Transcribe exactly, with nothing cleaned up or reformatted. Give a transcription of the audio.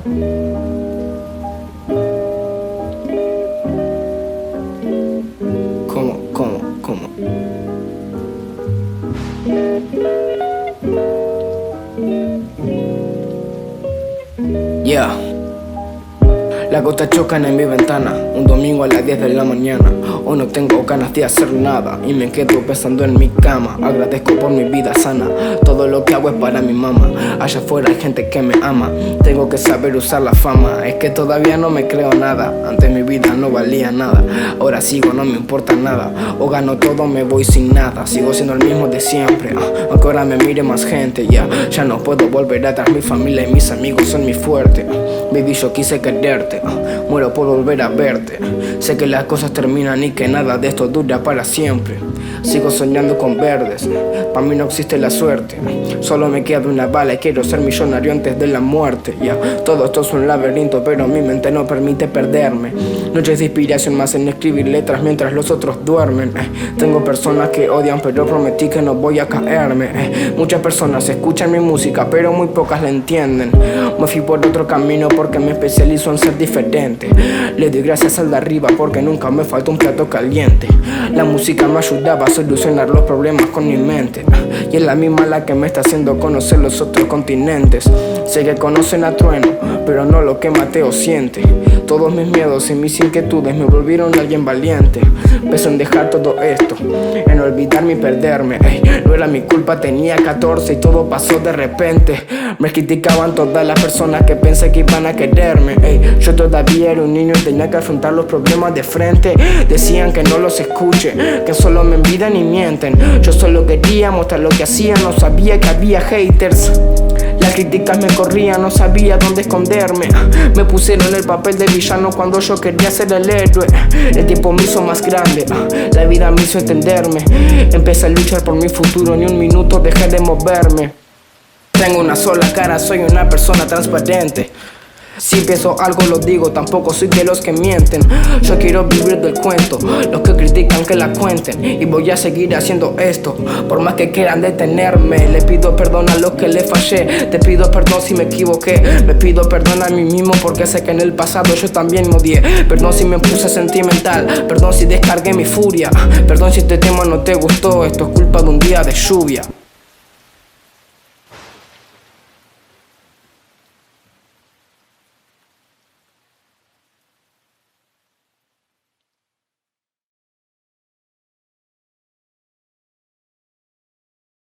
¿Cómo? ¿Cómo? ¿Cómo? Yeah. Las gotas chocan en mi ventana, un domingo a las diez de la mañana. Hoy no tengo ganas de hacer nada y me quedo pensando en mi cama. Agradezco por mi vida sana, todo lo que hago es para mi mamá. Allá afuera hay gente que me ama, tengo que saber usar la fama. Es que todavía no me creo nada, antes mi vida no valía nada. Ahora sigo, no me importa nada, o gano todo me voy sin nada. Sigo siendo el mismo de siempre, uh, aunque ahora me mire más gente. Ya, yeah. Ya no puedo volver atrás, mi familia y mis amigos son mi fuerte. uh, Baby, yo quise quererte, uh, muero por volver a verte. Sé que las cosas terminan y que nada de esto dura para siempre. Sigo soñando con verdes, para mí no existe la suerte. Solo me queda una bala y quiero ser millonario antes de la muerte. Ya, yeah. Todo esto es un laberinto, pero mi mente no permite perderme. Noches de inspiración más en escribir letras mientras los otros duermen. eh. Tengo personas que odian, pero prometí que no voy a caerme. eh. Muchas personas escuchan mi música, pero muy pocas la entienden. Me fui por otro camino porque me especializo en ser diferente. Le doy gracias al de arriba porque nunca me falta un plato caliente. La música me ayudaba a solucionar los problemas con mi mente, y es la misma la que me está haciendo conocer los otros continentes. Sé que conocen a Trueno, pero no lo que Mateo siente. Todos mis miedos y mis inquietudes me volvieron alguien valiente. Pensé en dejar todo esto, en olvidarme y perderme. Ey, no era mi culpa, tenía catorce y todo pasó de repente. Me criticaban todas las personas que pensé que iban a quererme. Ey, yo todavía era un niño y tenía que afrontar los problemas de frente. Decían que no los escuche, que solo me envidian y mienten. Yo solo quería mostrar lo que hacía, no sabía que había haters. Las críticas me corrían, no sabía dónde esconderme. Me pusieron el papel de villano cuando yo quería ser el héroe. El tiempo me hizo más grande, la vida me hizo entenderme. Empecé a luchar por mi futuro, ni un minuto dejé de moverme. Tengo una sola cara, soy una persona transparente. Si pienso algo lo digo, tampoco soy de los que mienten. Yo quiero vivir del cuento, los que critican que la cuenten. Y voy a seguir haciendo esto, por más que quieran detenerme. Le pido perdón a los que le fallé, te pido perdón si me equivoqué. Me pido perdón a mí mismo porque sé que en el pasado yo también me odié. Perdón si me puse sentimental, perdón si descargué mi furia. Perdón si este tema no te gustó, esto es culpa de un día de lluvia.